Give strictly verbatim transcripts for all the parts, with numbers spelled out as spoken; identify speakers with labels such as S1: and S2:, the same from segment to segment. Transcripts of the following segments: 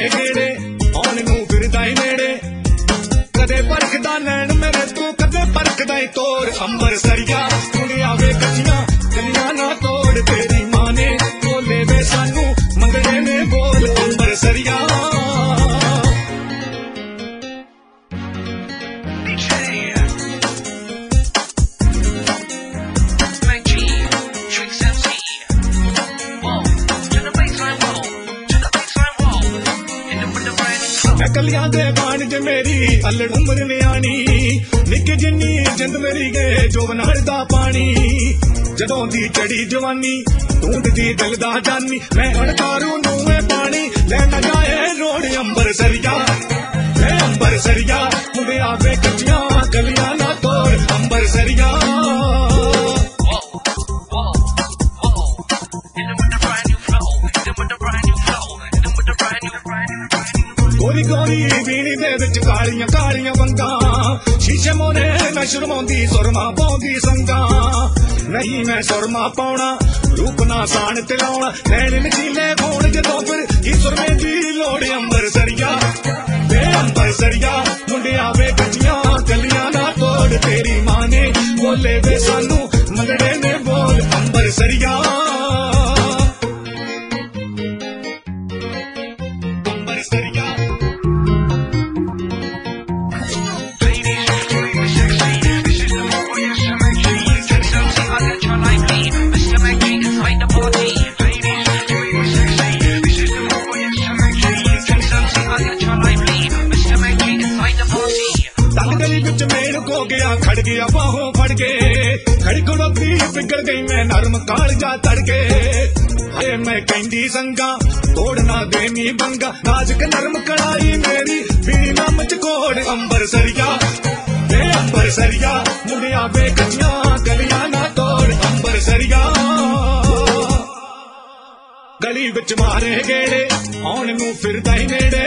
S1: गेड़े आने नूं फिरदा ही नेड़े कदे परखदा नैन मेरे तू कदे परखदा ही तोड़ अंबर सरिया कुड़ियां वे कच्चियां गलियां ना तोड़ तेरी मां ने बोले वे सानू मंगड़े ने बोल अंबर सरिया कलियां दे बाण ज मेरी अल्लड़ उम्र न्याणी निक्की जिन्नी जिंद मेरी गए जोवन हड़दा पानी जदों दी चढ़ी जवानी ढूंढदी दिल दा जानी मैं अणकारू नूए पानी लैना जाए रोड अंबर सरिया ए अंबर सरिया मुड़े आवे कच्चियां गलियां ना तोड़ अंबर सरिया गोरी गोरी बीनी दे विच कालियां कालियां वंगा शीशे मोरे मैं शर्माउंदी सुरमा पाउंदी संगा नहीं मैं सुरमा पाउणा रूप ना सान ते लाउणा नैन नचीले होण जदों फिर की सुरमे दी लोड़ अंबर सरिया वे अंबर सरिया मुंडियां वे कच्चियां गलियां ना तोड़ तेरी मां ने बोले वे सानू मंगड़े ने बोल अंबर सरिया अंबर सरिया खड़ गया बाहों फड़ के खड़ी खड़ोती पिघल गई मैं नरम कालजा तड़के हाय मैं कहंदी संगा तोड़ना देनी बंगा नाजुक नरम कड़ाई मेरी बीना मुझकोड़ अंबर सरिया ए अंबर सरिया मुड़िया वे कच्चियां गलियां ना तोड़ अंबर सरिया गली विच मारे गेड़े आने नूं फिरदा ही नेड़े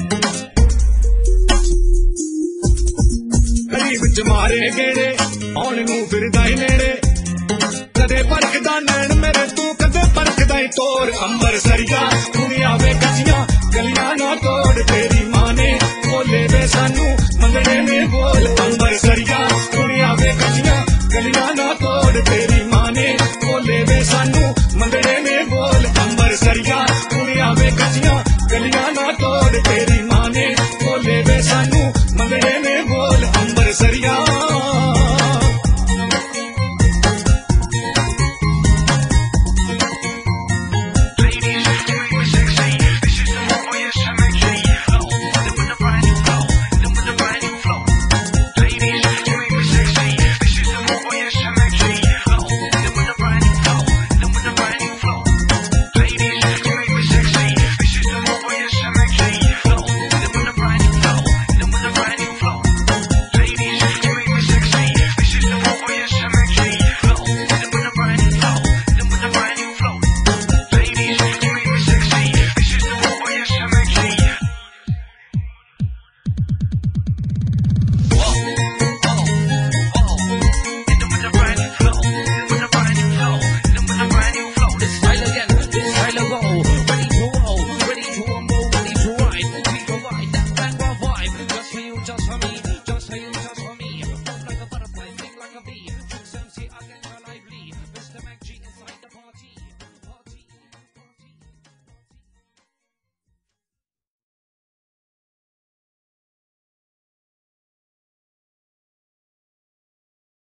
S1: विच मारे गेड़े आने नूं फिरदा ही नेड़े कदे परखदा नैन मेरे तू कदे परखदा ही तोड़ अंबर सरिया कुड़ियां वे कच्चियां गलियां ना तोड़ तेरी मां ने बोले वे सानू मंगड़े ने बोल अंबर सरिया कुड़ियां वे कच्चियां गलियां ना तोड़ तेरी मां ने बोले वे सानू मंगड़े ने बोल अंबर सरिया कुड़ियां वे कच्चियां गलियां ना तोड़ तेरी